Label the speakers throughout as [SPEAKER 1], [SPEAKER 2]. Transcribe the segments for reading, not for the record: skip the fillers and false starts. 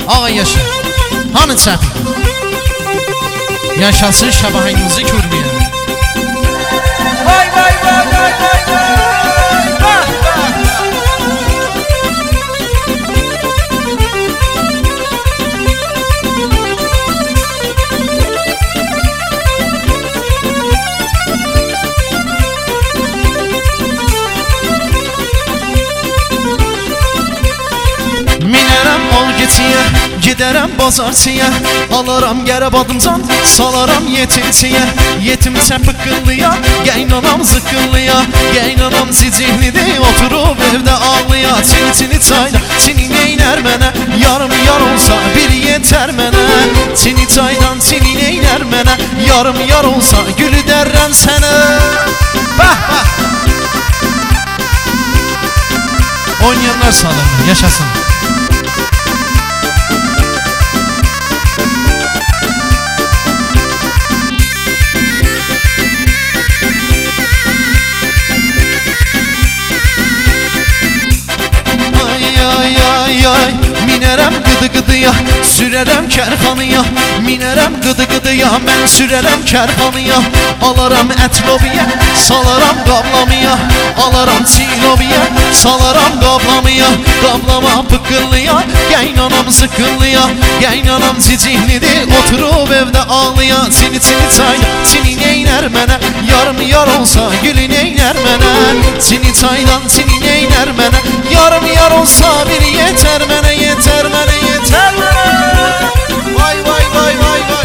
[SPEAKER 1] Ağa yaşa. Hanı çəpi. Yaşasın Şabahimizi Kürdiyə.
[SPEAKER 2] Vay vay vay vay vay vay.
[SPEAKER 1] Minərəm ol geçiyə, gedərəm bazarçıya. Alaram gərə badımcan, salaram yetimçiyə. Yetimçə pıqqıllıya, gəynanam zıqqıllıya. Gəynanam cicihlidir, oturub evdə ağlıya. Çini çayda, çini neynər mənə, yarım yar olsa bir yetər mənə. Çini çaydan çini neynər mənə, yarım yar olsa gülü dərrəm sənə. Bəh bəh. Oynayanlar sağlarına, yaşasın. Minərəm qıdı-qıdıya, sürərəm kərxanıya. Minərəm qıdı-qıdıya, mən sürərəm kərxanıya. Alaram ətlobiyə, salaram qablamıya. Alaram çilobiyə, salaram qablamıya. Qablama pıqqıllıya, gəynanam zıqqıllıya. Gəynanam cicihlidir, oturub evdə ağlıya. Çini çayda, çini neynər mənə, yarım yar olsa gülü neynər mənə. Çini çaydan çini neynər mənə, yarım yar olsa bir yetər mənə, yetər mənə, yetər mənə. Vay vay vay vay vay.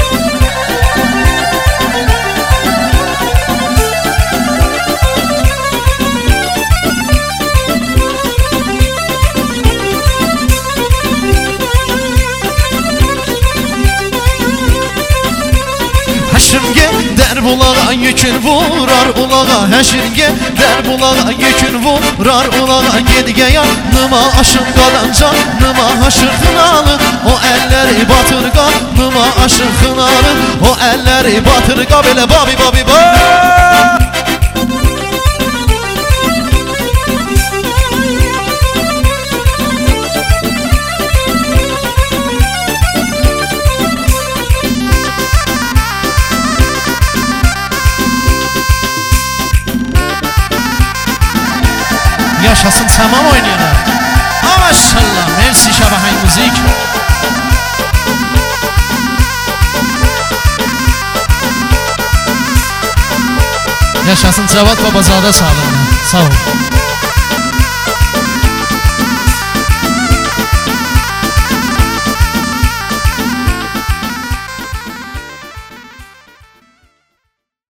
[SPEAKER 1] Həşirgə dər bulağa yükün vurar ulağa. Həşirgə dər bulağa yükün vurar ulağa. Gedgə yanıma aşıq qalancan, nıma aşıqın alın. O əlləri batır qanıma aşıqın alın. O əlləri batır qa belə babi babi babi. Yaşasın tamam oynayanlar. Maşallah, mersi Şabahay müzik. Yaşasın Cevat Babazadə sağlığına. Sağ ol.